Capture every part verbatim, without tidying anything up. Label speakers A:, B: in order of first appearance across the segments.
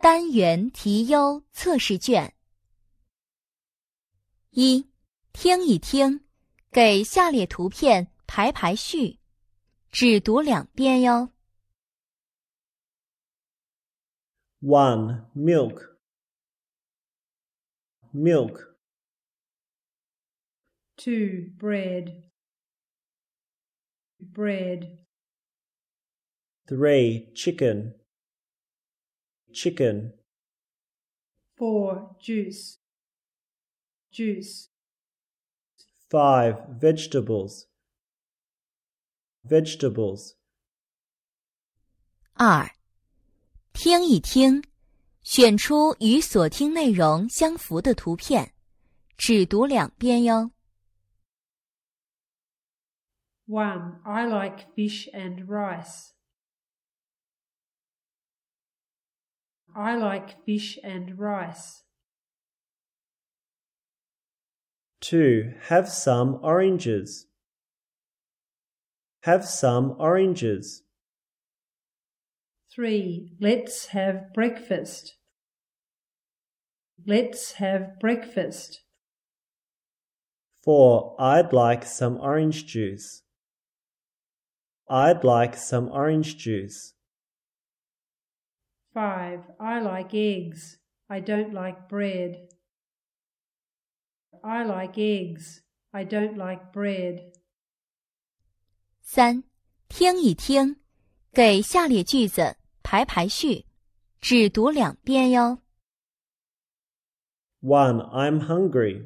A: 单元题优测试卷。一、听一听，给下列图片排排序，只读两遍哟。
B: one. Milk. Milk.
C: two. Bread. Bread.
B: three. Chicken. Chicken.
C: four. Juice. Juice.
B: five. Vegetables. Vegetables.
A: 二、听一听，选出与所听内容相符的图片，只读两遍哟。
C: one. I like fish and rice. I like fish and rice.
B: two. Have some oranges. Have some oranges.
C: three. Let's have breakfast. Let's have breakfast.
B: four. I'd like some orange juice. I'd like some orange juice.
C: five. I like eggs. I don't like bread. I like eggs. I don't like bread.
A: 三、听一听，给下列句子排排序，只读两遍哟。
B: one. I'm hungry.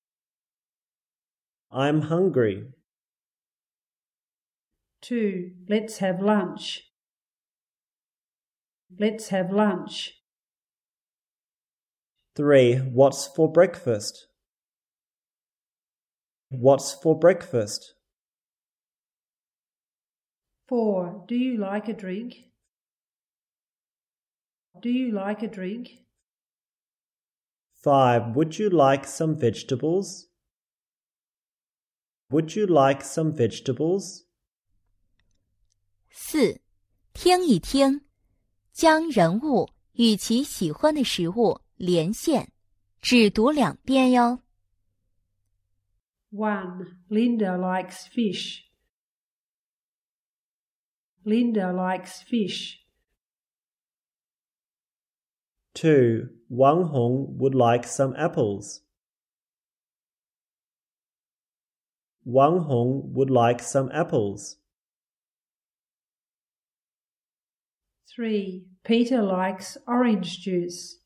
B: I'm hungry.
C: two. Let's have lunch. Let's have lunch.
B: three. What's for breakfast? What's for breakfast?
C: four. Do you like a drink? Do you like a drink?
B: five. Would you like some vegetables? Would you like some vegetables?
A: 四、听一听，将人物与其喜欢的食物连线，只读两遍哟。
C: one. Linda likes fish. Linda likes fish.
B: two. Wang Hong would like some apples. Wang Hong would like some apples.
C: three. Peter likes orange juice.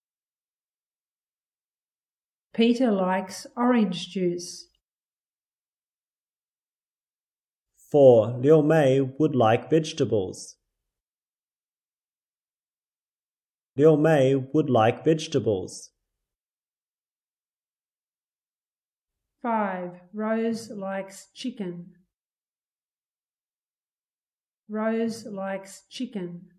C: Peter likes orange juice.
B: four. Liu Mei would like vegetables. Liu Mei would like vegetables.
C: five. Rose likes chicken. Rose likes chicken.